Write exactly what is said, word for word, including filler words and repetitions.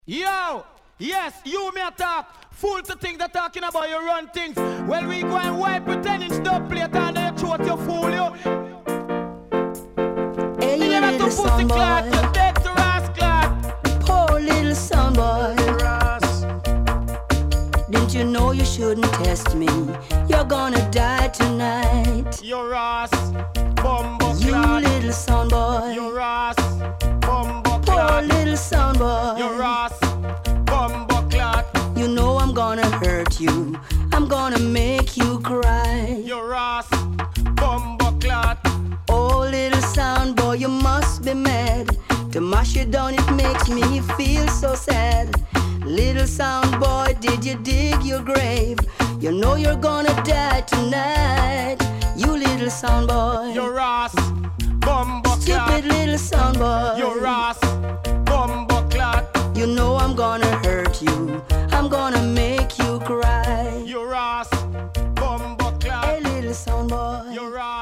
Yo, yes, you may talk. Fool to think that talking about you run things. Well, we go and wipe a ten inch dub plate on your throat, you fool, you. Hey, you You're not little to pussy clot, soundboy. you're dead to Ross clot. Poor little soundboy. Ross. Didn't you know you shouldn't test me? You're gonna die tonight. You're Ross, bumbo You clot. little soundboy. You're Ross, bumbo Poor clot. little soundboy. You're Ross, bumbo clot. You know I'm gonna hurt you. I'm gonna make you cry. You're Ross, bumbo clot. Oh, little sound boy, you must be mad. To mash you down, it makes me feel so sad. Little sound boy, did you dig your grave? You know you're gonna die tonight. You little sound boy. You're Ross, bumbo clot. Stupid little sound boy. You're Ross, bumbo clot. You know I'm gonna hurt you. I'm gonna make you cry. You're Ross, bumbo clot. Hey, little sound boy. You're Ross.